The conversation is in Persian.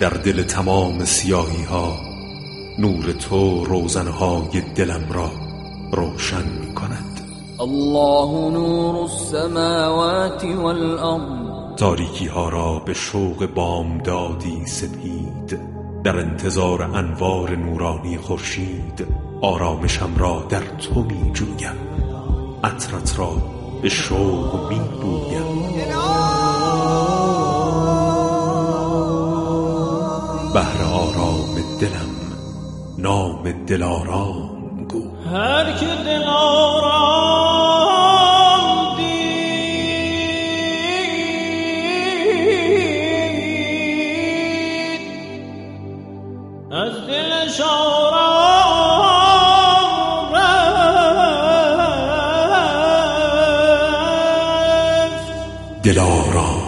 در دل تمام سیاهی ها نور تو روزنهای دلم را روشن می کند. الله نور السماوات والارض، تاریکی ها را به شوق بامدادی سپید، در انتظار انوار نورانی خورشید آرامشم را در تو می جویم، عطرت را به شوق می بویم. بهر آرام دلم نام دلارام گو. هر که دلارام دید از دلش آرام رفت. دلارام